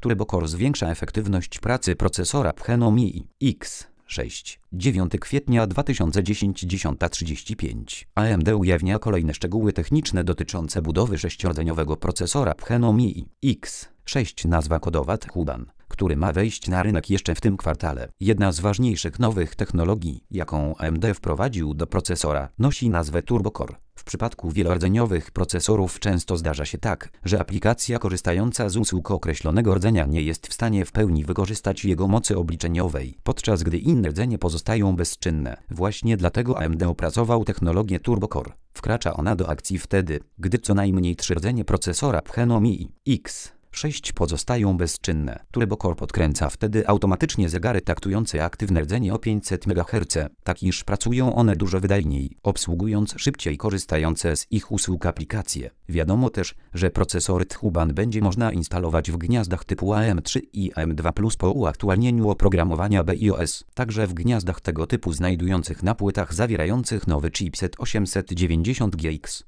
Turbo Core zwiększa efektywność pracy procesora Phenom X6. 9 kwietnia 2010 10:35. AMD ujawnia kolejne szczegóły techniczne dotyczące budowy 6-rdzeniowego procesora Phenom X6, nazwa kodowa Thuban, który ma wejść na rynek jeszcze w tym kwartale. Jedna z ważniejszych nowych technologii, jaką AMD wprowadził do procesora, nosi nazwę Turbo Core. W przypadku wielordzeniowych procesorów często zdarza się tak, że aplikacja korzystająca z usług określonego rdzenia nie jest w stanie w pełni wykorzystać jego mocy obliczeniowej, podczas gdy inne rdzenie pozostają bezczynne. Właśnie dlatego AMD opracował technologię Turbo Core. Wkracza ona do akcji wtedy, gdy co najmniej 3 rdzenie procesora Phenom X6 pozostają bezczynne. Turbo Core podkręca wtedy automatycznie zegary taktujące aktywne rdzenie o 500 MHz, tak iż pracują one dużo wydajniej, obsługując szybciej korzystające z ich usług aplikacje. Wiadomo też, że procesory Thuban będzie można instalować w gniazdach typu AM3 i AM2+ po uaktualnieniu oprogramowania BIOS, także w gniazdach tego typu znajdujących na płytach zawierających nowy chipset 890GX.